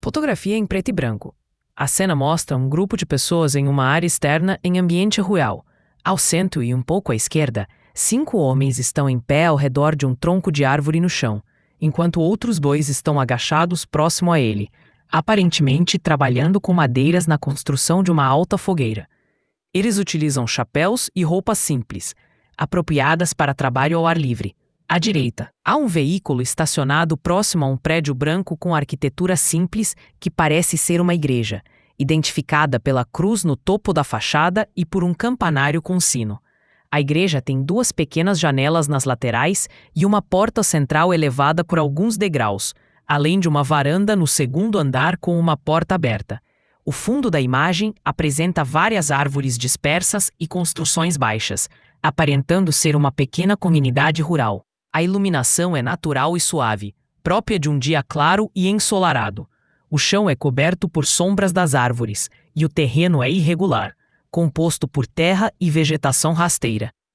Fotografia em preto e branco. A cena mostra um grupo de pessoas em uma área externa em ambiente rural. Ao centro e um pouco à esquerda, 5 homens estão em pé ao redor de um tronco de árvore no chão, enquanto outros 2 estão agachados próximo a ele, aparentemente trabalhando com madeiras na construção de uma alta fogueira. Eles utilizam chapéus e roupas simples, apropriadas para trabalho ao ar livre. À direita, há um veículo estacionado próximo a um prédio branco com arquitetura simples que parece ser uma igreja, identificada pela cruz no topo da fachada e por um campanário com sino. A igreja tem 2 pequenas janelas nas laterais e uma porta central elevada por alguns degraus, além de uma varanda no segundo andar com uma porta aberta. O fundo da imagem apresenta várias árvores dispersas e construções baixas, aparentando ser uma pequena comunidade rural. A iluminação é natural e suave, própria de um dia claro e ensolarado. O chão é coberto por sombras das árvores, e o terreno é irregular, composto por terra e vegetação rasteira.